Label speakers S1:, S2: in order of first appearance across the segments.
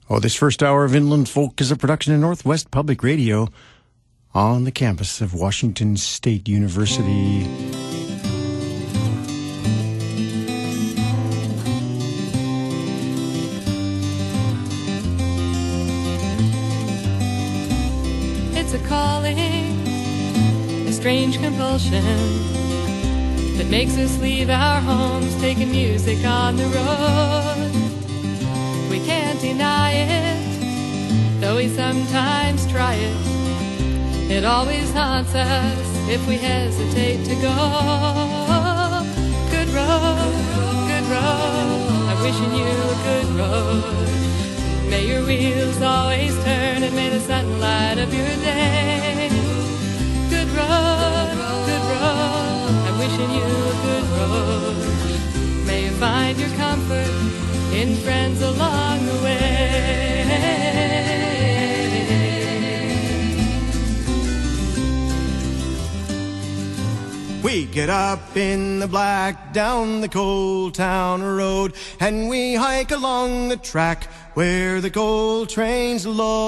S1: Oh, this first hour of Inland Folk is a production of Northwest Public Radio on the campus of Washington State University.
S2: It's a calling, a strange compulsion that makes us leave our homes, taking music on the road. We can't deny it, though we sometimes try it. It always haunts us if we hesitate to go. Good road, I'm wishing you a good road. May your wheels always turn and may the sunlight of your day. Good road, I'm wishing you a good road. May you find your comfort in friends along the way.
S1: We get up in the black down the coal town road, and we hike along the track where the coal trains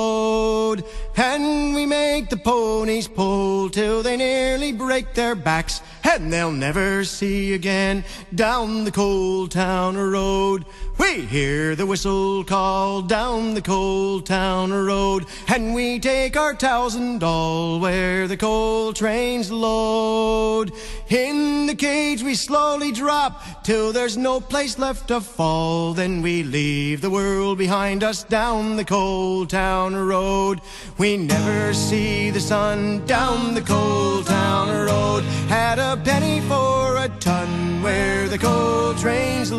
S1: load. And we make the ponies pull till they nearly break their backs, and they'll never see again down the coal town road. We hear the whistle call down the coal town road, and we take our towels and all where the coal trains load. In the cage we slowly drop till there's no place left to fall. Then we leave the world behind us down the coal town road. We never see the sun down the coal town road. Had a penny for a ton where the coal trains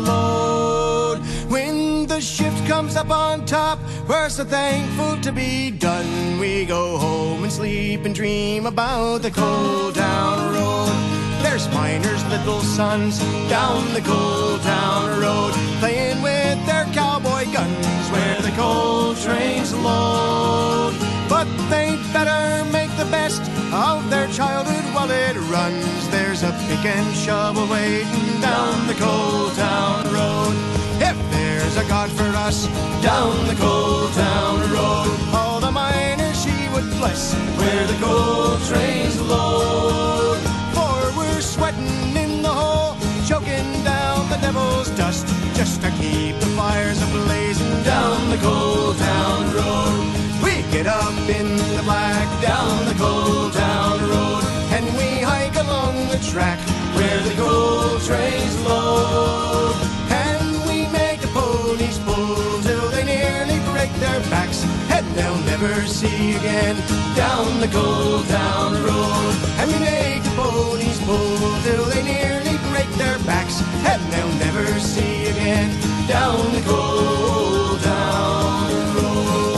S1: load. When the shift comes up on top, we're so thankful to be done. We go home and sleep and dream about the coal town road. There's miners' little sons down the coal town road, playing with their cowboy guns where the coal trains load. But they better make the best of their childhood while it runs. There's a pick and shovel waiting down the coal town road. If there's a God for us down the coal town road, all the miners he would bless where the coal trains load. For we're sweating in the hole, choking down the devil's dust, just to keep the fires a-blazing down the coal town road. We get up in the black down the coal town road, and we hike along the track where the coal trains load. And we make the ponies pull till they nearly break their backs, and they'll never see again down the coal town road. And we make the ponies pull till they nearly break their backs, and they'll never see again down the coal town road.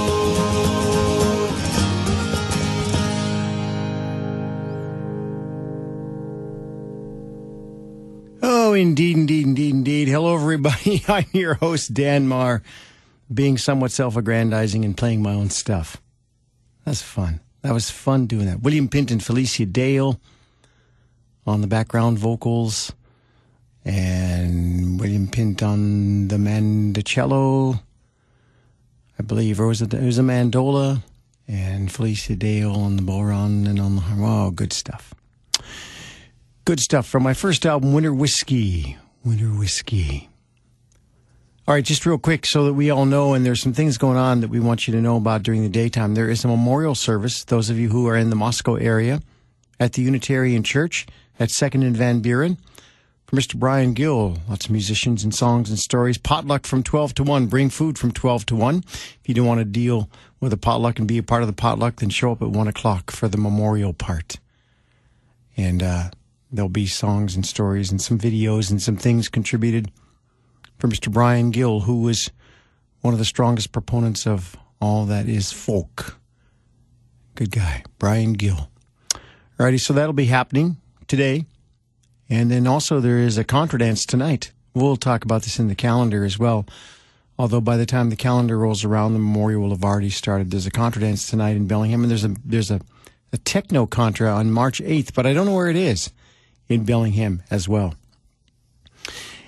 S1: Oh, indeed. Hello, everybody. I'm your host, Dan Marr, being somewhat self-aggrandizing and playing my own stuff. That's fun. That was fun doing that. William Pint and Felicia Dale on the background vocals, and William Pint on the mandocello, I believe, or was it was a mandola, and Felicia Dale on the bodhrán and on the oh, good stuff. Good stuff from my first album, Winter Whiskey. All right, just real quick so that we all know, and there's some things going on that we want you to know about during the daytime. There is a memorial service, those of you who are in the Moscow area, at the Unitarian Church at 2nd and Van Buren, for Mr. Brian Gill. Lots of musicians and songs and stories. Potluck from 12 to 1. Bring food from 12 to 1. If you don't want to deal with a potluck and be a part of the potluck, then show up at 1 o'clock for the memorial part. And there'll be songs and stories and some videos and some things contributed from Mr. Brian Gill, who was one of the strongest proponents of all that is folk. Good guy, Brian Gill. Alrighty, so that'll be happening today. And then also there is a contra dance tonight. We'll talk about this in the calendar as well. Although by the time the calendar rolls around, the memorial will have already started. There's a contra dance tonight in Bellingham, and there's a techno contra on March 8th, but I don't know where it is in Bellingham as well.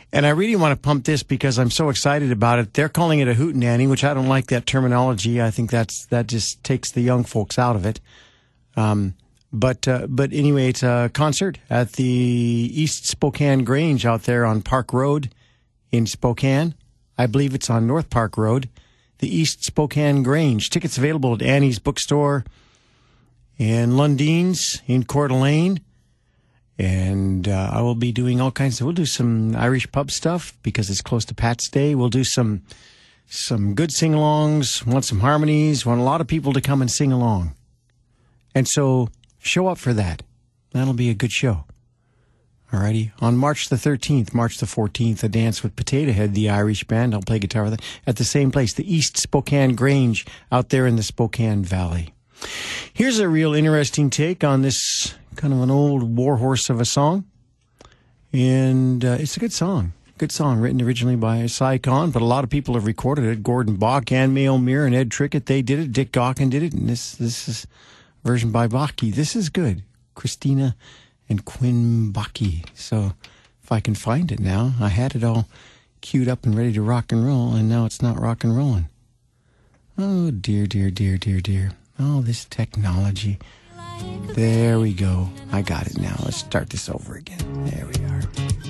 S3: And I really want to pump this because I'm so excited about it. They're calling it a hootenanny, which I don't like that terminology. I think that just takes the young folks out of it. But anyway, it's a concert at the East Spokane Grange out there on Park Road in Spokane. I believe it's on North Park Road, the East Spokane Grange. Tickets available at Annie's Bookstore and Lundine's in Coeur d'Alene. And I will be doing all kinds of, we'll do some Irish pub stuff because it's close to Pat's Day. We'll do some good sing-alongs, want some harmonies, want a lot of people to come and sing along. And so show up for that. That'll be a good show. Alrighty. On March the 13th, March the 14th, a dance with Potato Head, the Irish band. I'll play guitar with it at the same place, the East Spokane Grange out there in the Spokane Valley. Here's a real interesting take on this kind of an old warhorse of a song. And it's a good song. Good song, written originally by Cy Kahn, but a lot of people have recorded it. Gordon Bach, Ann Mayo Muir, and Ed Trickett, they did it. Dick Gaughan did it, and this is a version by Baki. This is good. Christina and Quinn Baki. So if I can find it now, I had it all queued up and ready to rock and roll, and now it's not rock and rolling. Oh, dear, dear, dear, dear, dear. Oh, this technology. There we go. I got it now. Let's start this over again. There we are.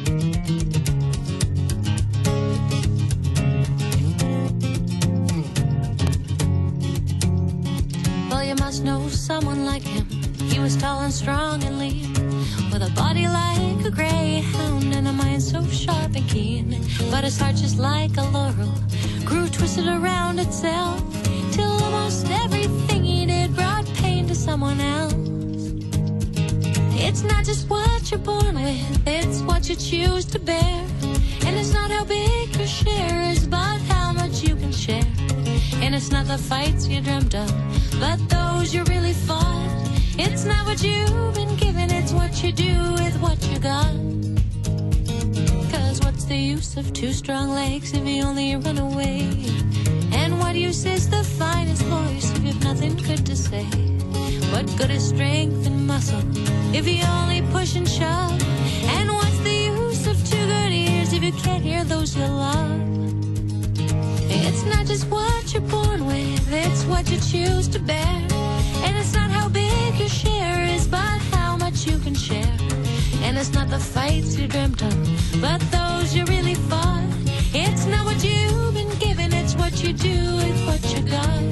S4: Well, you must know someone like him. He was tall and strong and lean, with a body like a greyhound and a mind so sharp and keen. But his heart, just like a laurel, grew twisted around itself, till almost everything he did brought pain to someone else. It's not just what you're born with, it's what you choose to bear. And it's not how big your share is, but how much you can share. And it's not the fights you dreamt of, but those you really fought. It's not what you've been given, it's what you do with what you got. 'Cause what's the use of two strong legs if you only run away? And what use is the finest voice if you've nothing good to say? What good is strength and muscle if you only push and shove? And what's the use of two good ears if you can't hear those you love? It's not just what you're born with, it's what you choose to bear. And it's not how big your share is, but how much you can share. And it's not the fights you dreamt of, but those you really fought. It's not what you've been given, it's what you do with what you got.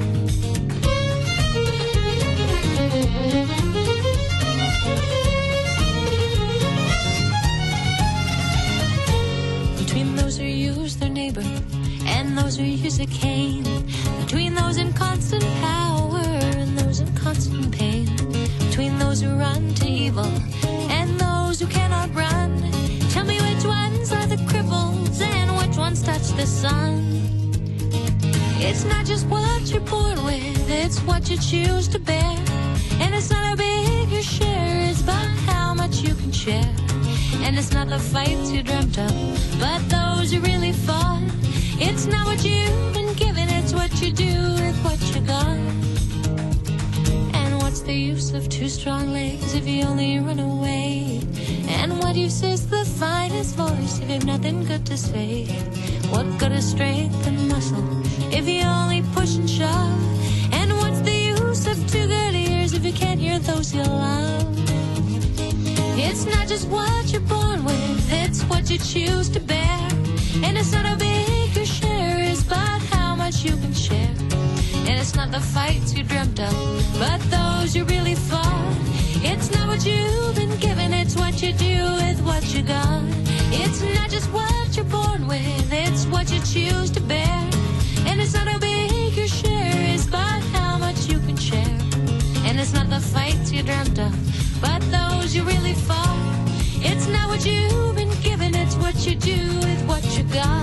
S4: Between those who use their neighbor and those who use a cane, between those in constant power and those in constant pain, between those who run to evil and those who cannot run, tell me which ones are the cripples and which ones touch the sun. It's not just what you're born with, it's what you choose to bear. And it's not how big your share is, but how much you can share. And it's not the fights you dreamt of, but those you really fought. It's not what you've been given, it's what you do with what you got. And what's the use of two strong legs if you only run away? And what use is the finest voice if you've nothing good to say? What good is strength and muscle if you only push and shove? And what's the use of two good ears if you can't hear those you love? It's not just what you're born with, it's what you choose to bear. And it's not how big your share is, but how much you can share. And it's not the fights you dreamt of, but those you really fought. It's not what you've been given, it's what you do with what you got. It's not just what you're born with, it's what you choose to bear. And it's not how big your share is, but how much you can share. And it's not the fights you dreamt of, but those you really fought. It's not what you've been given, it's what you do with what you got.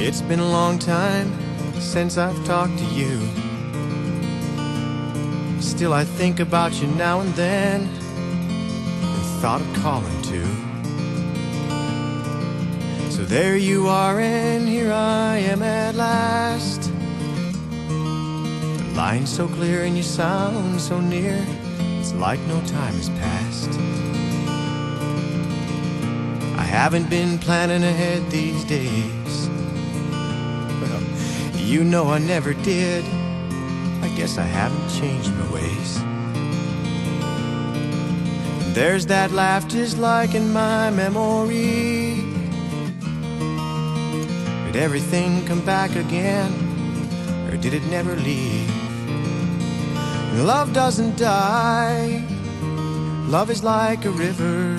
S1: It's been a long time since I've talked to you. Still I think about you now and then, and thought of calling too. So there you are, and here I am at last. The line's so clear and you sound so near, it's like no time has passed. I haven't been planning ahead these days. Well, you know I never did. I guess I haven't changed my ways. There's that laugh just like in my memory. Did everything come back again, or did it never leave? Love doesn't die. Love is like a river,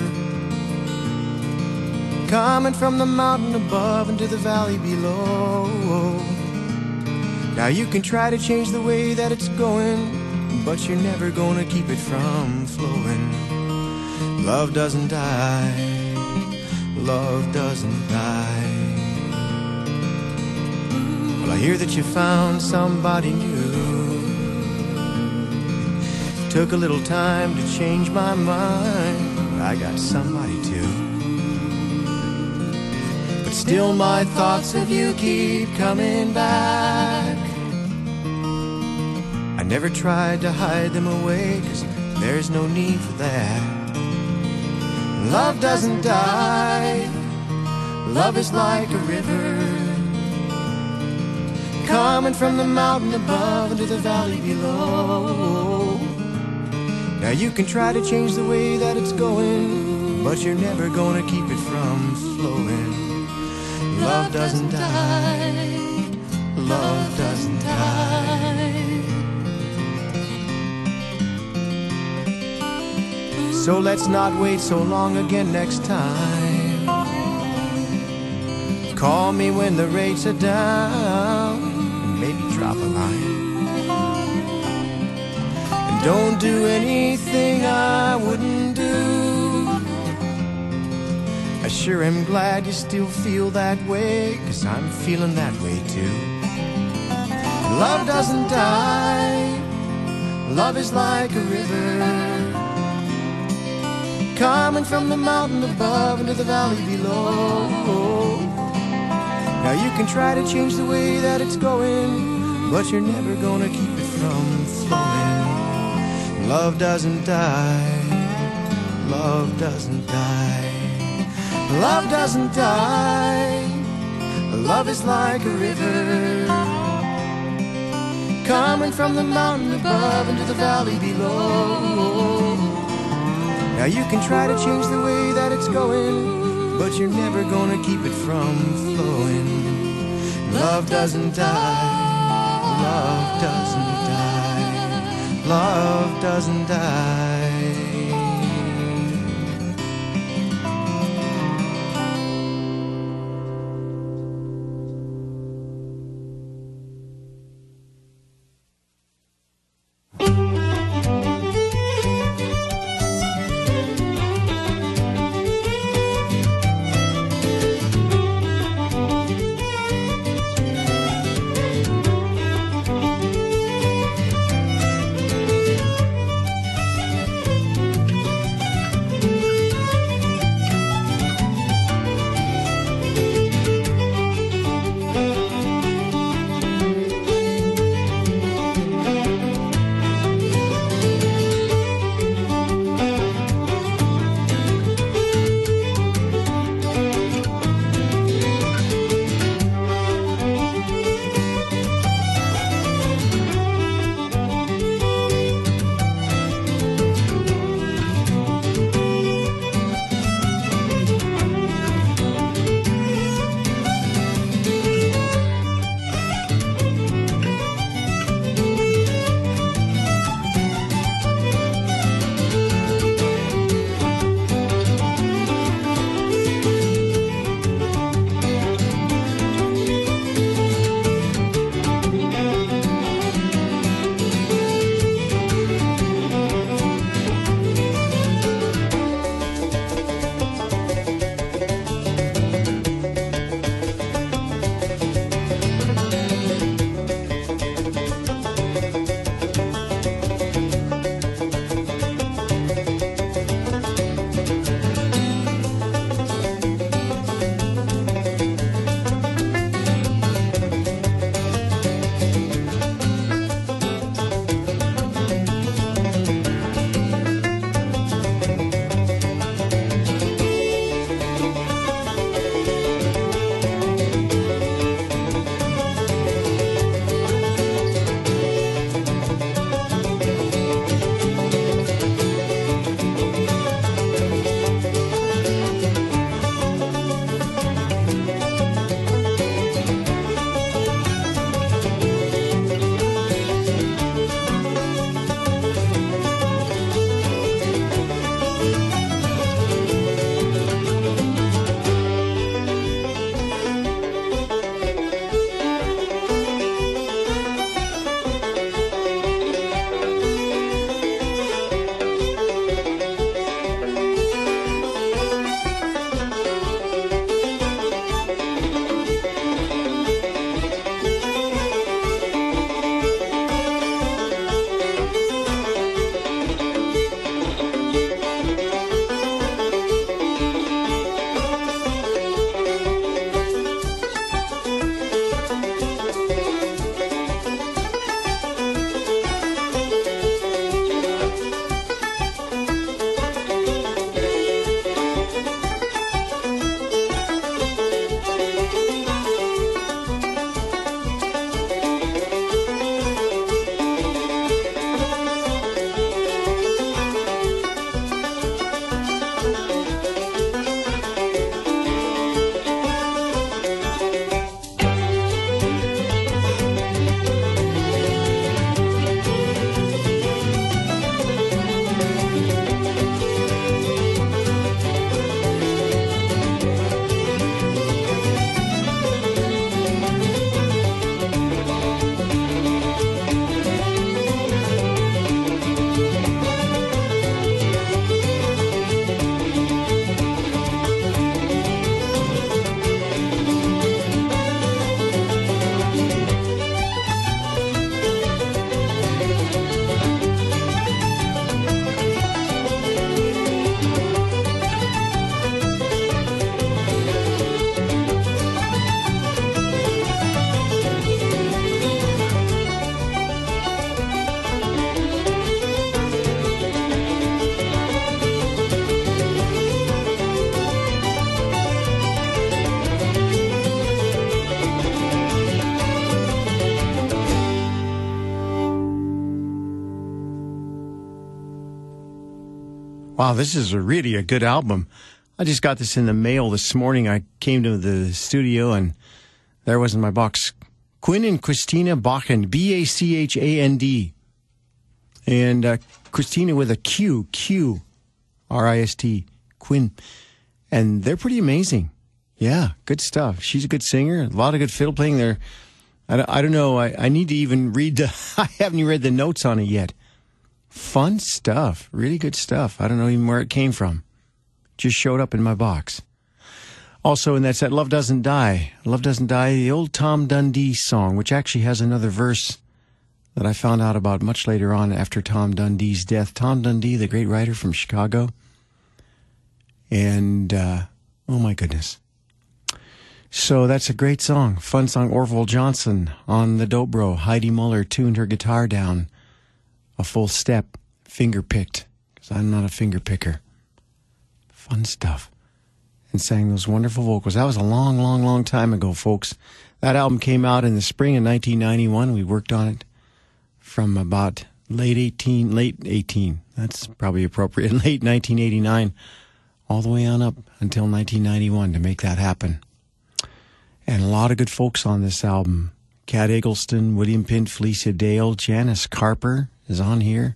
S1: coming from the mountain above into the valley below. Now you can try to change the way that it's going, but you're never gonna keep it from flowing. Love doesn't die. Love doesn't die. Well, I hear that you found somebody new. Took a little time to change my mind, but I got somebody too. But still my thoughts of you keep coming back. I never tried to hide them away, 'cause there's no need for that. Love doesn't die. Love is like a river, coming from the mountain above into the valley below. Now you can try to change the way that it's going, but you're never gonna keep it from flowing. Love doesn't die. Love doesn't die. So let's not wait so long again next time. Call me when the rates are down, and maybe drop a line. And don't do anything I wouldn't do. I sure am glad you still feel that way, 'cause I'm feeling that way too. Love doesn't die. Love is like a river, coming from the mountain above into the valley below. Now you can try to change the way that it's going, but you're never gonna keep it from flowing. Love doesn't die. Love doesn't die. Love doesn't die. Love is like a river, coming from the mountain above into the valley below. Now you can try to change the way that it's going, but you're never gonna keep it from flowing. Love doesn't die. Love doesn't die. Love doesn't die.
S3: Wow, this is really a good album. I just got this in the mail this morning. I came to the studio and there was in my box Quinn and Christina Bachand, B-A-C-H-A-N-D. And Christina with a Q, Q-R-I-S-T, Quinn. And they're pretty amazing. Yeah, good stuff. She's a good singer. A lot of good fiddle playing there. I don't know. I need to even read I haven't even read the notes on it yet. Fun stuff. Really good stuff. I don't know even where it came from. Just showed up in my box. Also, and that's that Love Doesn't Die. Love Doesn't Die, the old Tom Dundee song, which actually has another verse that I found out about much later on after Tom Dundee's death. Tom Dundee, the great writer from Chicago. And, oh my goodness. So that's a great song. Fun song. Orville Johnson on the dobro. Heidi Muller tuned her guitar down a full step, finger picked, because I'm not a finger picker. Fun stuff. And sang those wonderful vocals. That was a long, long, long time ago, folks. That album came out in the spring of 1991. We worked on it from about late 18, that's probably appropriate, late 1989, all the way on up until 1991 to make that happen. And a lot of good folks on this album. Cat Eggleston, William Pint, Felicia Dale, Janice Carper is on here.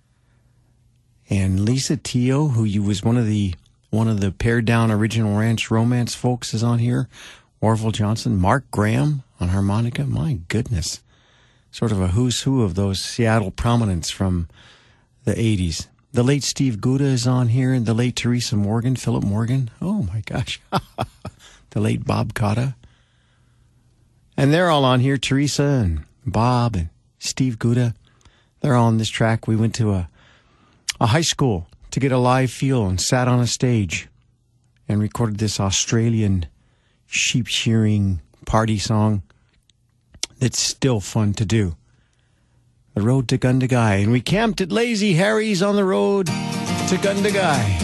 S3: And Lisa Teo, who was one of the pared down original Ranch Romance folks, is on here. Orville Johnson, Mark Graham on harmonica. My goodness. Sort of a who's who of those Seattle prominents from the 80s. The late Steve Gouda is on here, and the late Teresa Morgan, Philip Morgan. Oh my gosh. The late Bob Cotta. And they're all on here, Teresa and Bob and Steve Gouda. They're all on this track. We went to a high school to get a live feel and sat on a stage and recorded this Australian sheep shearing party song that's still fun to do. The Road to Gundagai. And we camped at Lazy Harry's on the road to Gundagai.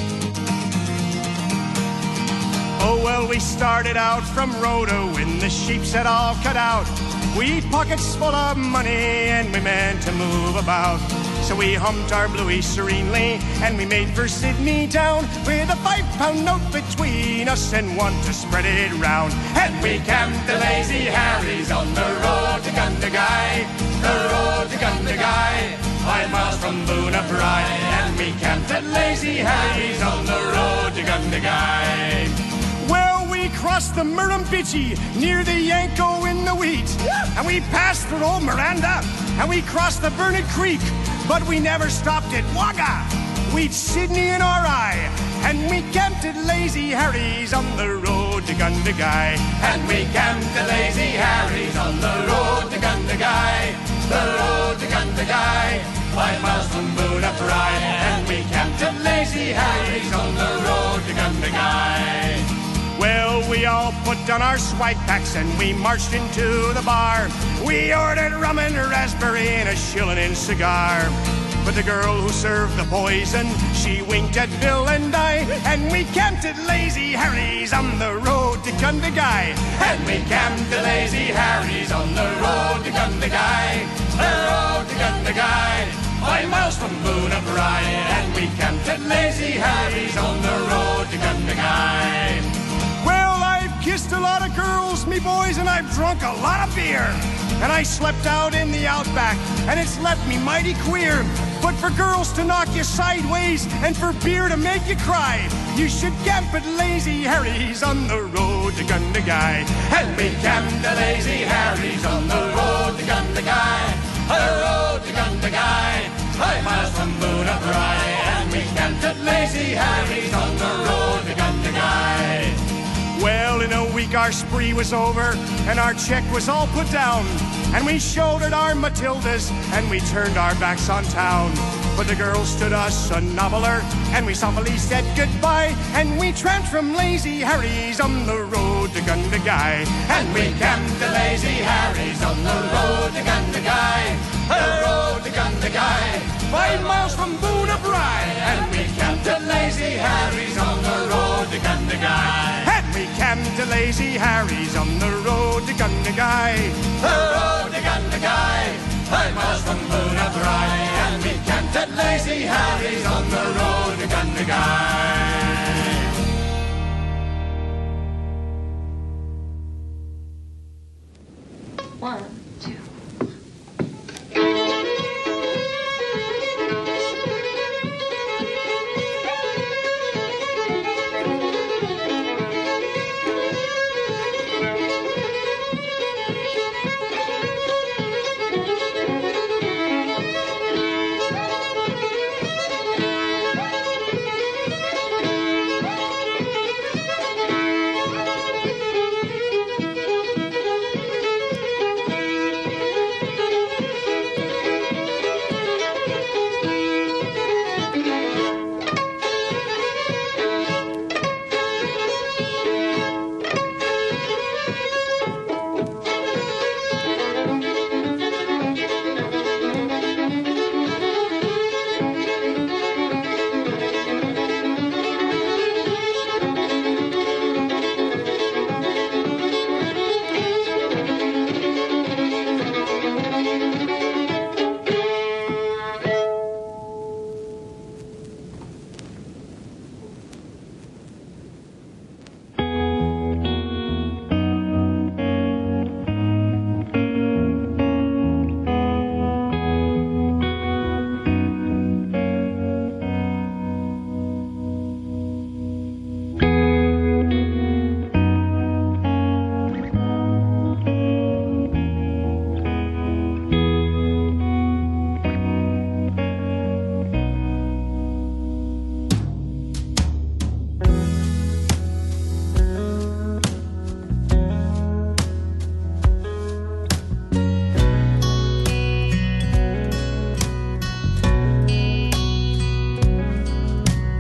S1: Oh, well, we started out from Rhoda when the sheep's had all cut out. We pockets full of money and we meant to move about. So we humped our bluey serenely and we made for Sydney town with a 5-pound note between us and one to spread it round. And we camped at Lazy Harry's on the road to Gundagai, the road to Gundagai, 5 miles from Boona Bride. And we camped at Lazy Harry's on the road to Gundagai. Well, we crossed the Murrumbidgee near the Yanko in the wheat, and we passed through old Miranda, and we crossed the Burnett Creek, but we never stopped at Wagga. We'd Sydney in our eye, and we camped at Lazy Harry's on the road to Gundagai. And we camped at Lazy Harry's on the road to Gundagai, the road to Gundagai, 5 miles from Boona Bride. And we camped at Lazy Harry's on the road to Gundagai. Well, we all put down our swag packs and we marched into the bar. We ordered rum and raspberry and a shillin' cigar. But the girl who served the poison, she winked at Bill and I. And we camped at Lazy Harry's on the road to Gundagai. And we camped at Lazy Harry's on the road to Gundagai, the road to Gundagai, 5 miles from Boona Bride. And we camped at Lazy Harry's on the road to Gundagai. Well, I've kissed a lot of girls, me boys, and I've drunk a lot of beer. And I slept out in the outback, and it's left me mighty queer. But for girls to knock you sideways, and for beer to make you cry, you should camp at Lazy Harry's on the road to Gundagai. And we camped at Lazy Harry's on the road to Gundagai, the road to Gundagai, 5 miles from Boona Bride. And we camped at Lazy Harry's on the road to Gundagai. Well, in a week our spree was over and our check was all put down, and we shouldered our Matildas and we turned our backs on town. But the girls stood us a noveler and we softly said goodbye, and we tramped from Lazy Harry's on the road to Gundagai. And we camped at Lazy Harry's on the road to Gundagai, the road to Gundagai, 5 miles from Boona Bride. And we camped at Lazy Harry's on the road to Gundagai. And we camped at Lazy Harry's on the road to Gundagai, the road to Gundagai, 5 miles from Boona Bride. And we camped at Lazy Harry's on the road to Gundagai.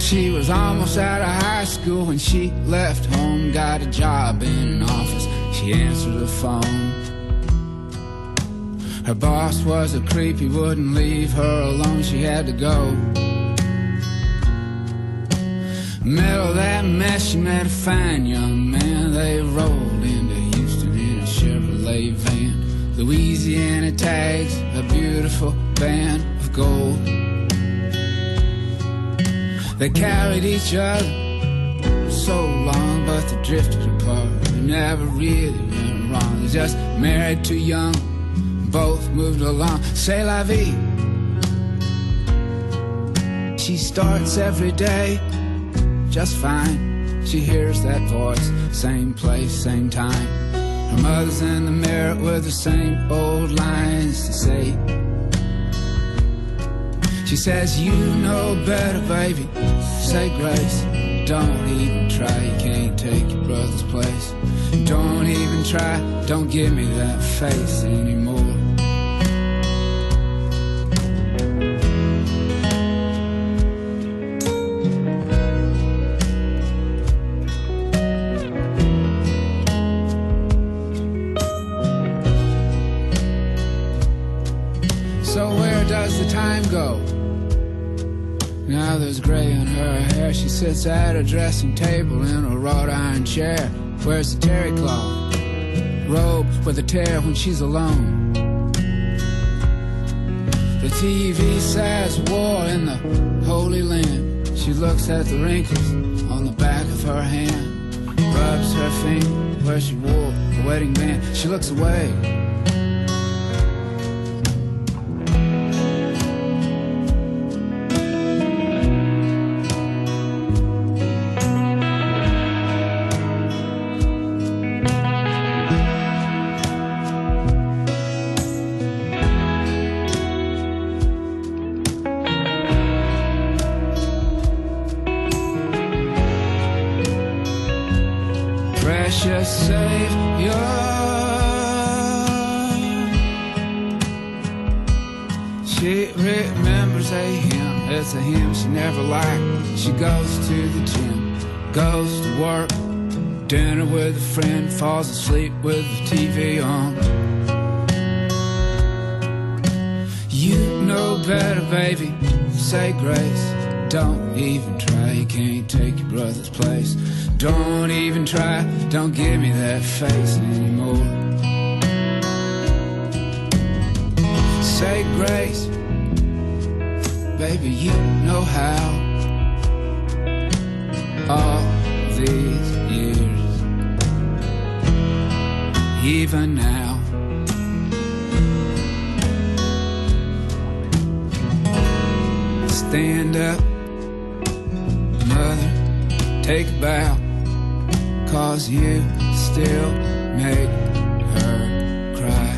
S5: She was almost out of high school when she left home, got a job in an office. She answered the phone. Her boss was a creep, he wouldn't leave her alone, she had to go. Middle of that mess, she met a fine young man. They rolled into Houston in a Chevrolet van. Louisiana tags, a beautiful band of gold. They carried each other for so long, but they drifted apart. They never really went wrong. They just married too young, both moved along. C'est la vie. She starts every day just fine. She hears that voice, same place, same time. Her mother's in the mirror with the same old lines to say. She says, you know better, baby. Say grace. Don't even try, you can't take your brother's place. Don't even try, don't give me that face anymore. So where does the time go? Now there's gray in her hair. She sits at her dressing table in a wrought iron chair. Wears a terry cloth robe with a tear when she's alone. The TV says war in the Holy Land. She looks at the wrinkles on the back of her hand, rubs her finger where she wore a wedding band. She looks away. Precious Savior, she remembers a hymn. It's a hymn she never liked. She goes to the gym, goes to work, dinner with a friend, falls asleep with the TV on. You know better, baby. Say grace. Don't even try, you can't take your brother's place. Don't even try, don't give me that face anymore. Say grace, baby, you know how. All these years, even now. Stand up, mother, take a bow, 'cause you still make her cry.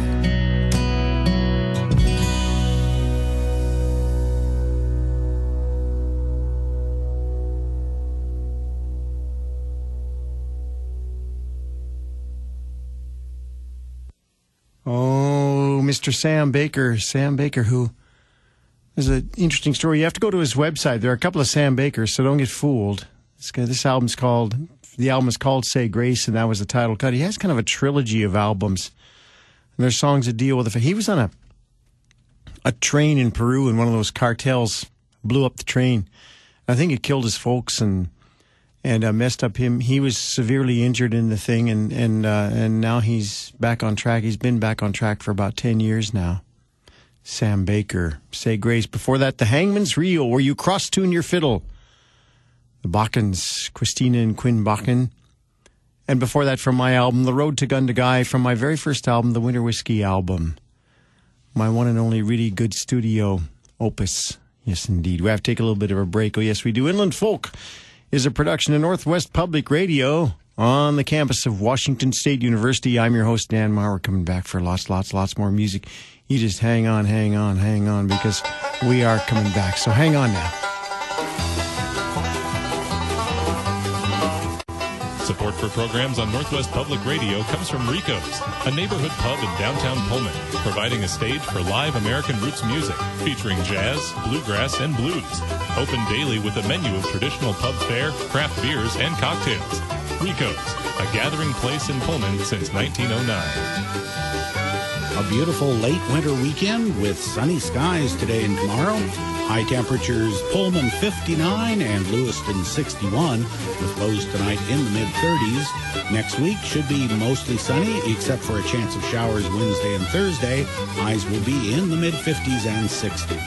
S3: Oh, Mr. Sam Baker. Sam Baker, who... There's an interesting story. You have to go to his website. There are a couple of Sam Bakers, so don't get fooled. The album is called Say Grace, and that was the title cut. He has kind of a trilogy of albums. And there's songs that deal with it. He was on a train in Peru, and one of those cartels blew up the train. I think it killed his folks and messed up him. He was severely injured in the thing, and now he's back on track. He's been back on track for about 10 years now. Sam Baker, Say Grace. Before that, The Hangman's Reel, where you cross-tune your fiddle. The Bakkens, Christina and Quinn Bakken. And before that, from my album, The Road to Gundagai, from my very first album, the Winter Whiskey album. My one and only really good studio opus. Yes, indeed. We have to take a little bit of a break. Oh, yes, we do. Inland Folk is a production of Northwest Public Radio on the campus of Washington State University. I'm your host, Dan Maher. We're coming back for lots more music. You just hang on, because we are coming back. So hang on now.
S6: It's a Support for programs on Northwest Public Radio comes from Rico's, a neighborhood pub in downtown Pullman, providing a stage for live American roots music, featuring jazz, bluegrass, and blues. Open daily with a menu of traditional pub fare, craft beers, and cocktails. Rico's, a gathering place in Pullman since 1909.
S7: A beautiful late winter weekend with sunny skies today and tomorrow. High temperatures, Pullman 59 and Lewiston 61, with lows tonight in the mid-30s. Next week should be mostly sunny, except for a chance of showers Wednesday and Thursday. Highs will be in the mid-50s and 60s.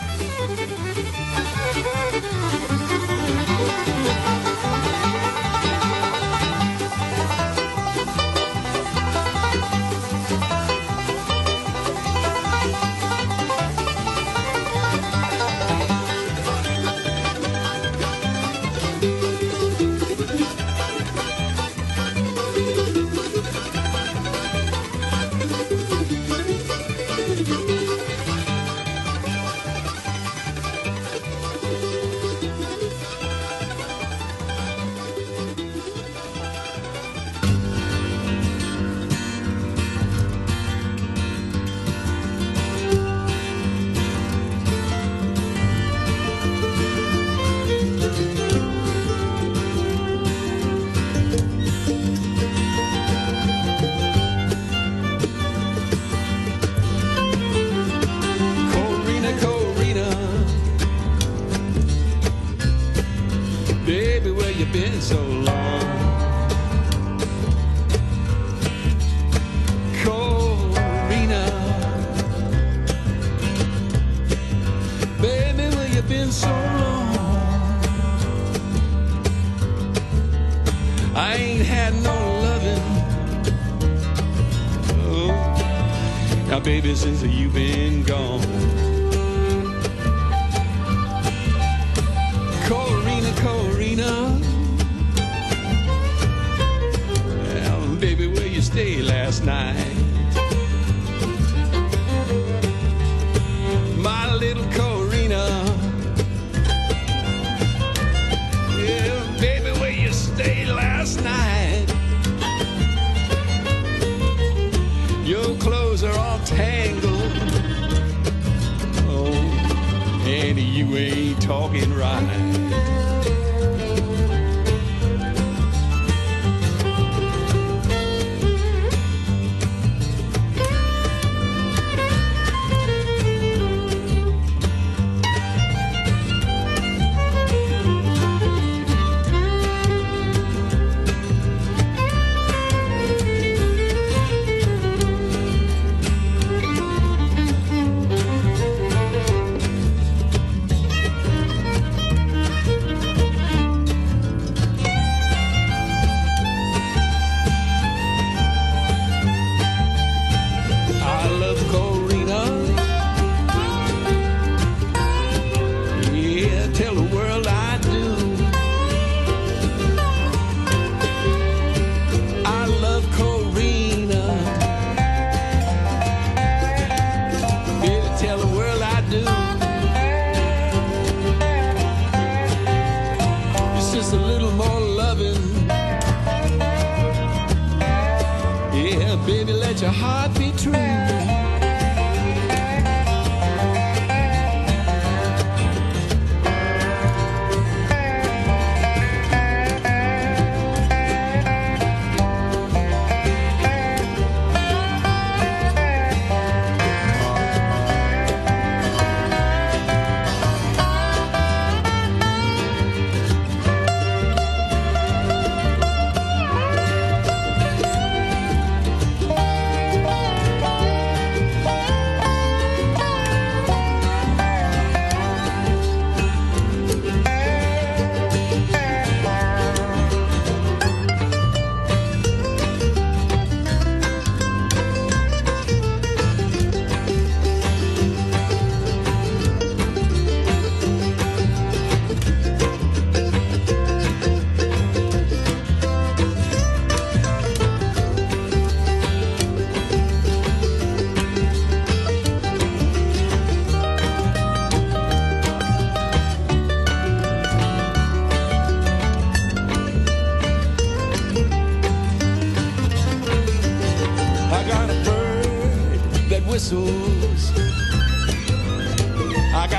S8: Baby, since you've been gone. Corina, Corina, well, baby, where you stay last night? My little Corina, yeah, baby, where you stay last night? Your clothes are all tangled, oh, and you ain't talking right. Your heart be true.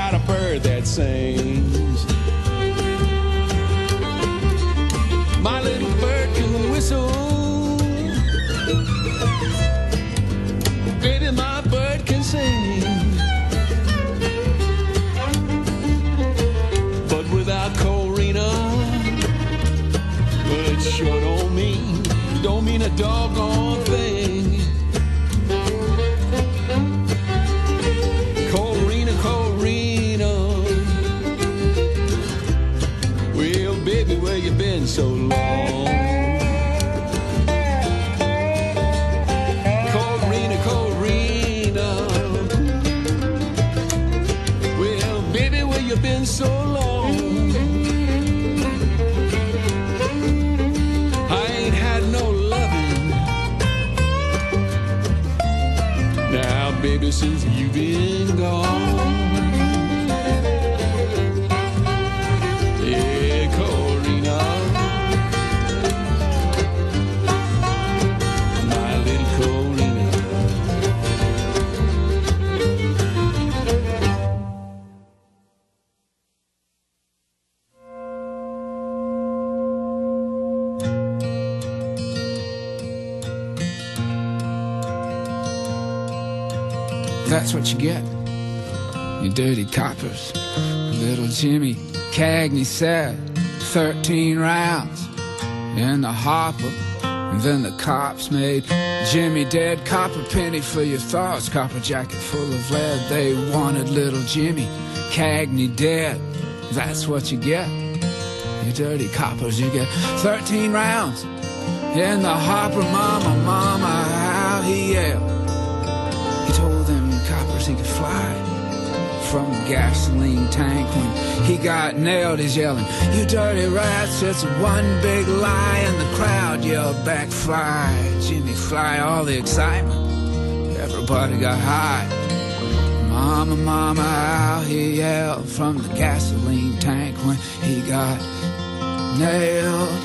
S8: got a bird that sings. My little bird can whistle. Baby, my bird can sing. But without Corina, well, it sure don't mean a doggone thing. Corina, well, baby, where you been so long? Corina, well, baby, where you been so long? I ain't had no loving now, baby, since you been gone. Yeah, Corina, my little Corina.
S5: That's what you get, you dirty coppers. Little Jimmy Cagney said 13 rounds in the hopper, and then the cops made Jimmy dead. Copper penny for your thoughts, copper jacket full of lead. They wanted little Jimmy Cagney dead. That's what you get, you dirty coppers. You get 13 rounds in the hopper. Mama, mama, how he yelled. He told them coppers he could fly from the gasoline tank. When he got nailed, he's yelling, "You dirty rats, it's one big lie." And the crowd yelled back, "Fly, Jimmy, fly." All the excitement, everybody got high. Mama, mama, how he yelled from the gasoline tank when he got nailed.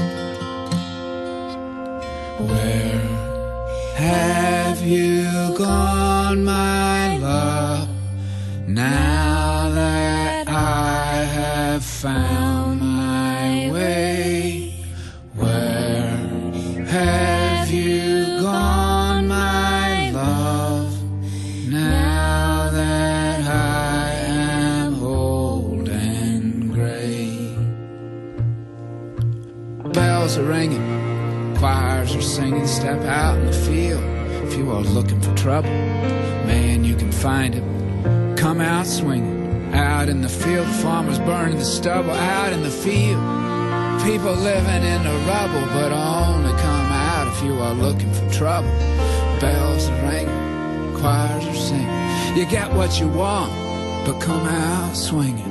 S5: Where have you gone, my love, now that I have found my way? Where have you gone, my love, now that I am old and gray? Bells are ringing, choirs are singing. Step out in the field if you are looking for trouble. Man, you can find it. Come out swinging. Out in the field, farmers burning the stubble. Out in the field, people living in the rubble. But only come out if you are looking for trouble. Bells are ringing, choirs are singing. You get what you want, but come out swinging.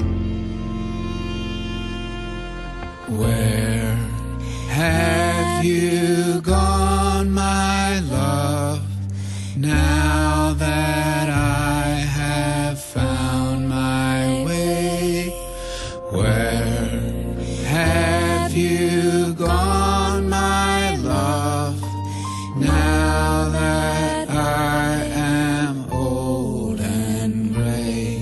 S5: Where have you gone, my love, now that I have found my way? Where have you gone, my love, now that I am old and gray?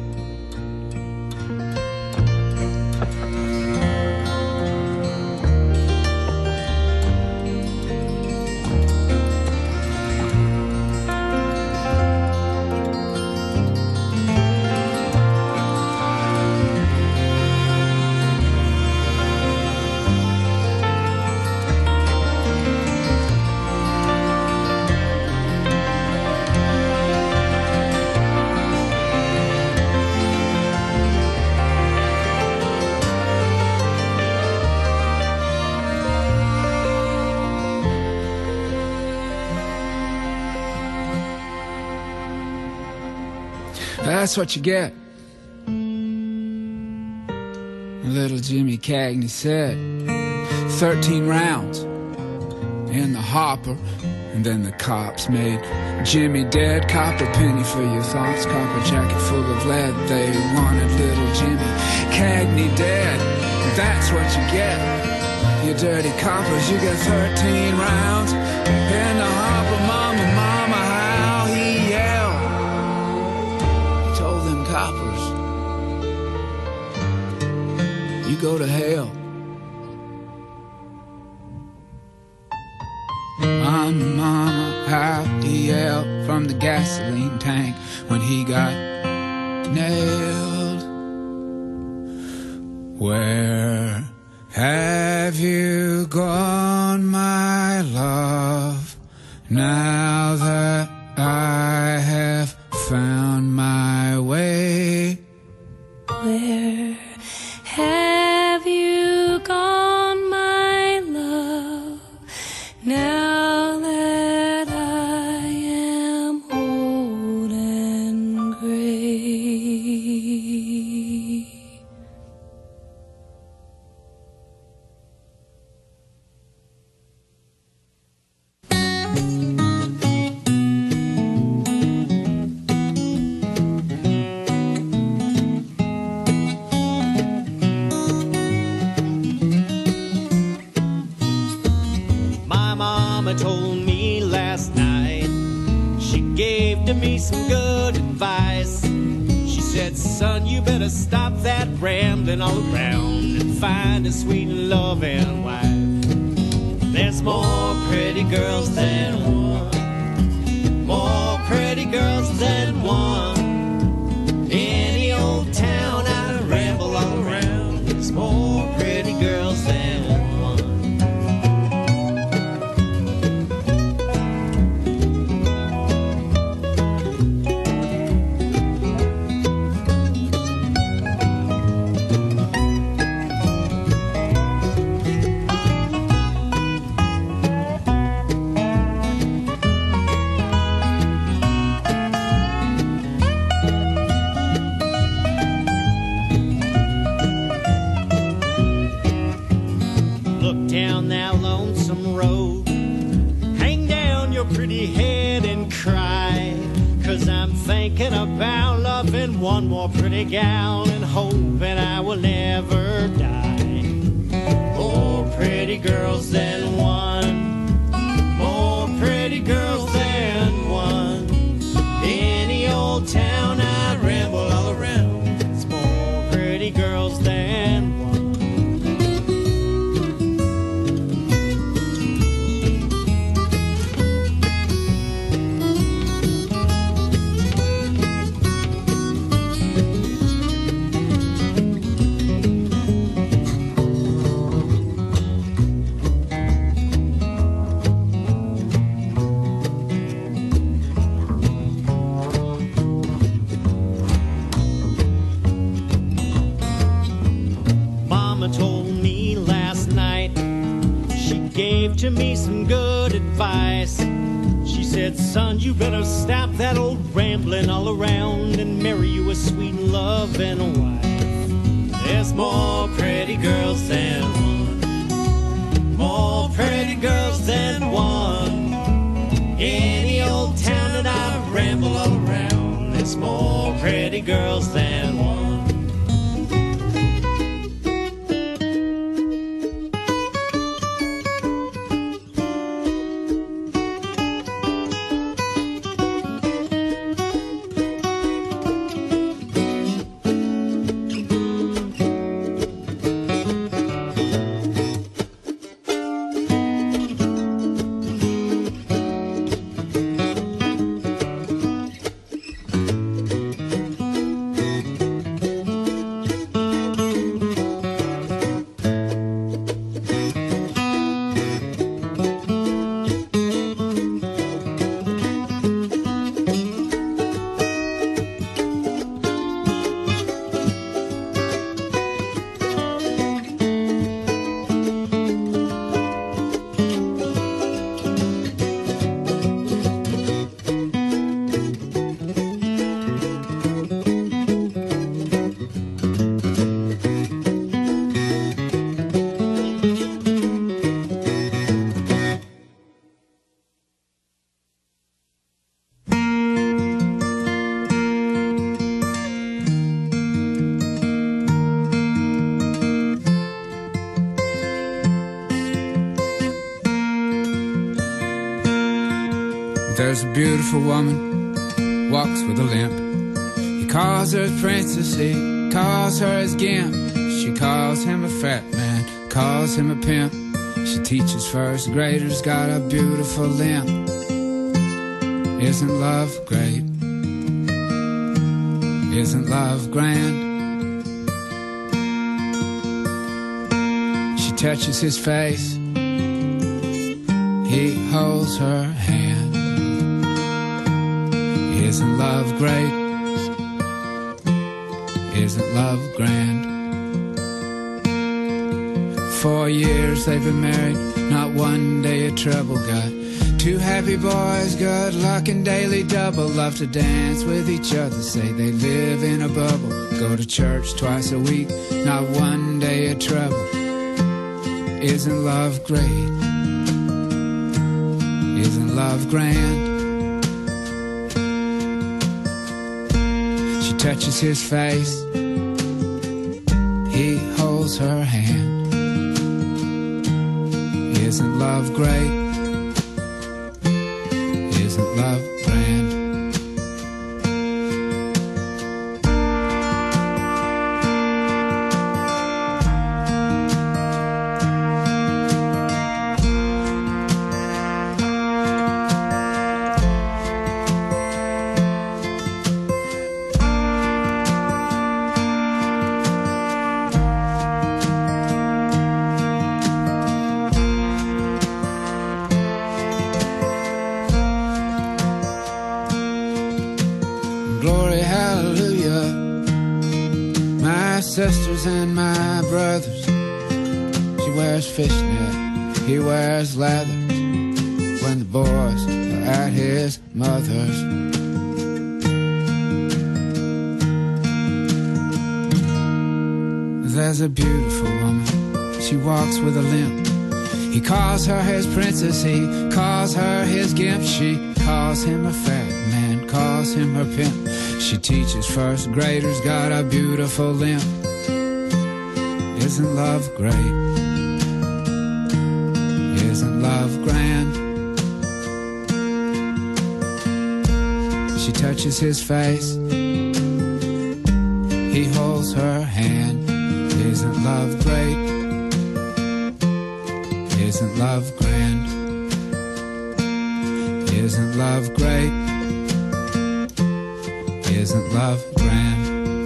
S5: That's what you get, little Jimmy Cagney said. 13 rounds in the hopper, and then the cops made Jimmy dead. Copper penny for your thoughts, copper jacket full of lead. They wanted little Jimmy Cagney dead. That's what you get, you dirty coppers. You get 13 rounds in the hopper. Mama, mama, how he yelled. He told them coppers you go to hell. Mama, how he yelled from the gasoline tank when he got nailed. Where have you gone, my love, now that I have found my way?
S4: Where have you gone, my love, now that I am old and gray?
S9: Told me last night, she gave to me some good advice. She said, son, you better stop that rambling all around and find a sweet and loving wife. There's more pretty girls than one, more pretty girls than one. Any old town I ramble all around, there's more pretty girls than one. Thinking about loving one more pretty gal and hoping I will never die. More pretty girls than one, more pretty girls than one. Any old town I ramble all around, it's more pretty girls than one. To me some good advice. She said, son, you better stop that old rambling all around and marry you a sweet and loving wife. There's more pretty girls than one, more pretty girls than one. Any old town that I ramble all around, there's more pretty girls than one.
S5: There's a beautiful woman, walks with a limp. He calls her princess, he calls her his gimp. She She calls him a fat man, calls him a pimp. She teaches first graders, got a beautiful limp. Isn't love great? Isn't love grand? She touches his face, he holds her hand. Isn't love great? Isn't love grand? 4 years they've been married, not one day of trouble. Got 2 happy boys, good luck and daily double. Love to dance with each other, say they live in a bubble. Go to church twice a week, not one day of trouble. Isn't love great? Isn't love grand? She touches his face, he holds her hand. Isn't love great? Isn't love grand? Glory, hallelujah. My sisters and my brothers. She wears fishnet, he wears leather. When the boys are at his mother's. There's a beautiful woman, she walks with a limp. He calls her his princess, he calls her his gimp. She calls him a fat man, calls him her pimp. She teaches first graders, got a beautiful limp. Isn't love great? Isn't love grand? She touches his face, he holds her hand. Isn't love great? Isn't love grand? Isn't love great? Isn't love grand?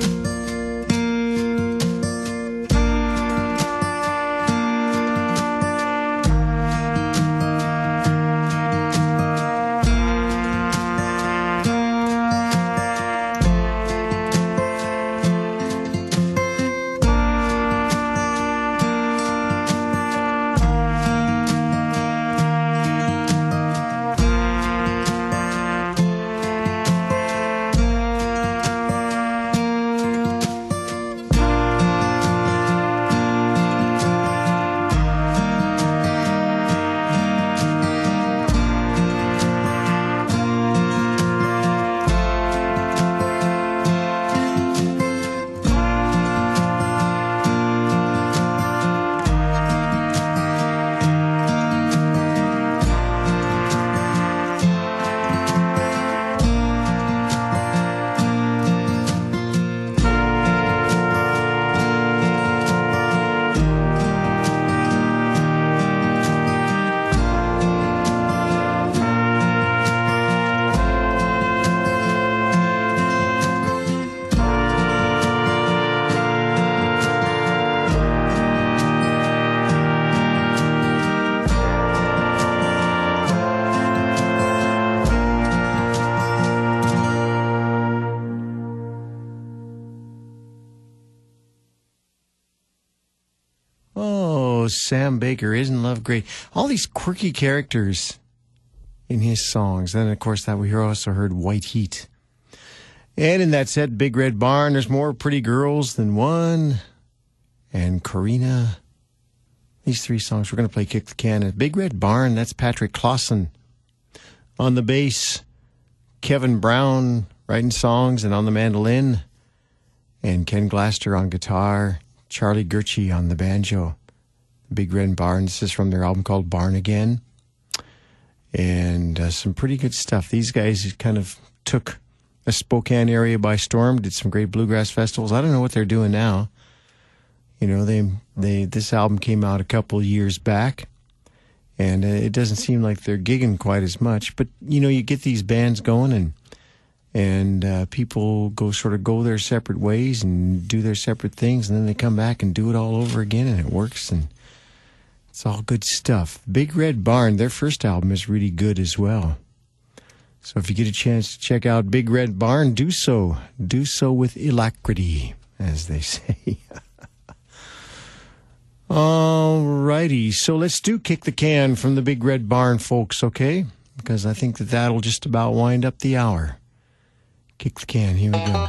S3: Sam Baker, Isn't Love Great? All these quirky characters in his songs. Then, of course, that we also heard White Heat. And in that set, Big Red Barn, there's more pretty girls than one. And Karina. These 3 songs. We're going to play Kick the Can. At Big Red Barn, that's Patrick Clausen. On the bass, Kevin Brown writing songs and on the mandolin. And Ken Glaster on guitar. Charlie Gurchie on the banjo. Big Red Barn. This is from their album called Barn Again. And some pretty good stuff. These guys kind of took the Spokane area by storm, did some great bluegrass festivals. I don't know what they're doing now. You know, this album came out a couple years back, and it doesn't seem like they're gigging quite as much. But you know, you get these bands going, and people go their separate ways and do their separate things, and then they come back and do it all over again, and it works, and it's all good stuff. Big Red Barn, their first album is really good as well. So if you get a chance to check out Big Red Barn, do so. Do so with alacrity, as they say. All righty. So let's do Kick the Can from the Big Red Barn, folks, okay? Because I think that'll just about wind up the hour. Kick the Can. Here we go.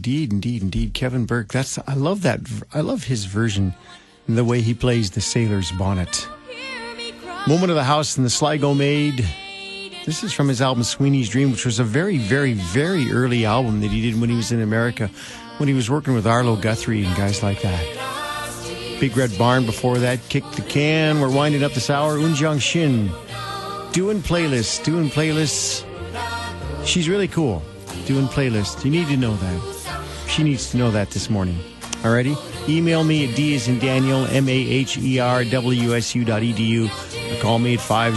S3: Indeed. Kevin Burke. I love that. I love his version, the way he plays the sailor's bonnet. Moment of the House and the Sligo Maid. This is from his album Sweeney's Dream, which was a very, very, very early album that he did when he was in America, when he was working with Arlo Guthrie and guys like that. Big Red Barn before that, Kick the Can. We're winding up this hour. Unjong Shin. Doing playlists. She's really cool. Doing playlists. You need to know that. She needs to know that this morning. Alrighty? Email me at D-as-in-Daniel, maherwsu.edu. Or call me at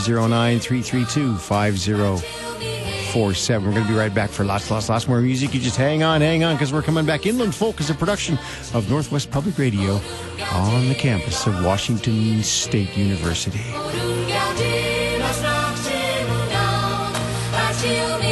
S3: 509-332-5047. We're going to be right back for lots more music. You just hang on, because we're coming back. Inland Folk is a production of Northwest Public Radio on the campus of Washington State University.